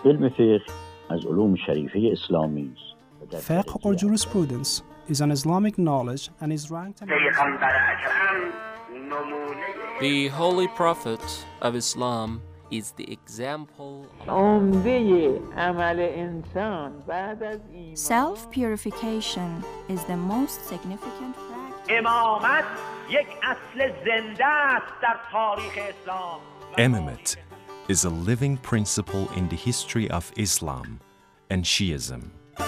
علم فقه از علوم شریفه اسلامی است. Fiqh or jurisprudence is an Islamic knowledge and is ranked The Holy Prophet of Islam is the example Self-purification is the most significant practice. Imamate is a living principle in the history of Islam and Shiism.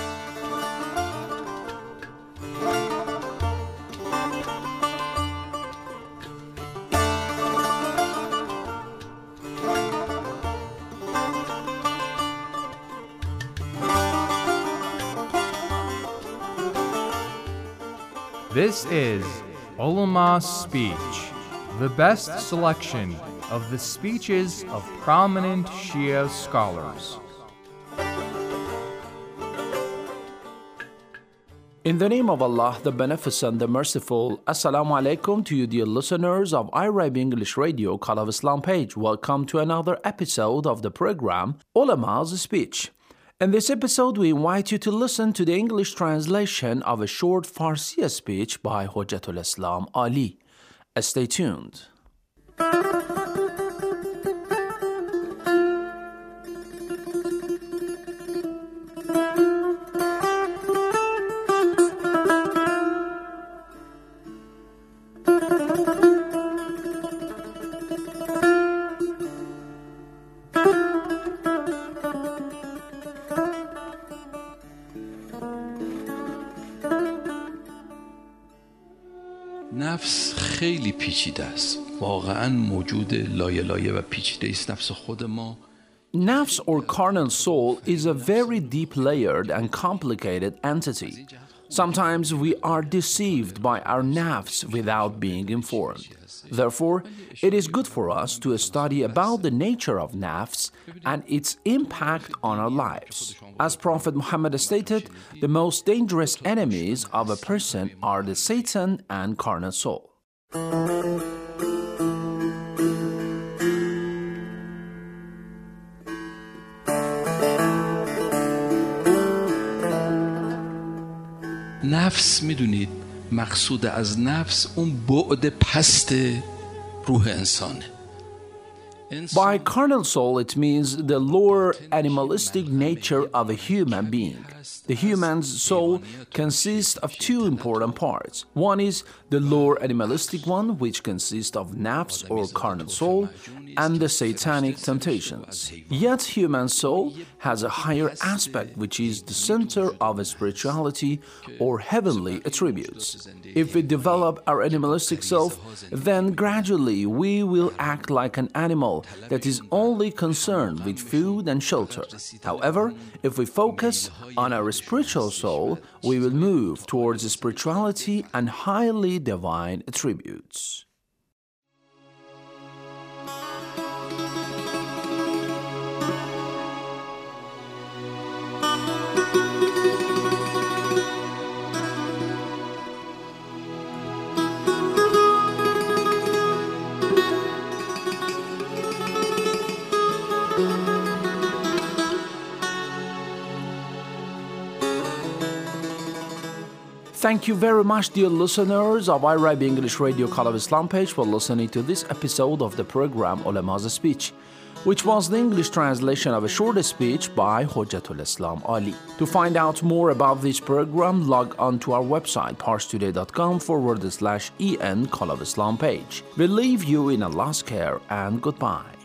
This is Ulama's Speech, the best selection of the speeches of prominent Shia scholars. In the name of Allah, the Beneficent, the Merciful, Assalamu alaikum to you dear listeners of iRib English Radio Call of Islam page. Welcome to another episode of the program Ulama's Speech. In this episode, we invite you to listen to the English translation of a short Farsi speech by Hujjatul Islam Ali. Stay tuned. نفس خیلی پیچیده است. واقعاً موجود لایه و پیچیده است نفس خود ما. Nafs or carnal soul is a very deep layered and complicated entity. Sometimes we are deceived by our nafs without being informed. Therefore, it is good for us to study about the nature of nafs and its impact on our lives. As Prophet Muhammad stated, the most dangerous enemies of a person are the Satan and carnal soul. نفس میدونید مقصود از نفس اون بعد پست روح انسانه. By carnal soul, it means the lower animalistic nature of a human being. The human's soul consists of two important parts. One is the lower animalistic one, which consists of nafs or carnal soul, and the satanic temptations. Yet human soul has a higher aspect, which is the center of spirituality or heavenly attributes. If we develop our animalistic self, then gradually we will act like an animal that is only concerned with food and shelter. However, if we focus on our spiritual soul, we will move towards spirituality and highly divine attributes. Thank you very much, dear listeners of iRib English Radio Call of Islam page, for listening to this episode of the program Ulama's Speech, which was the English translation of a short speech by Hujjatul Islam Ali. To find out more about this program, log on to our website parstoday.com/en Call of Islam page. We leave you in Allah's care and goodbye.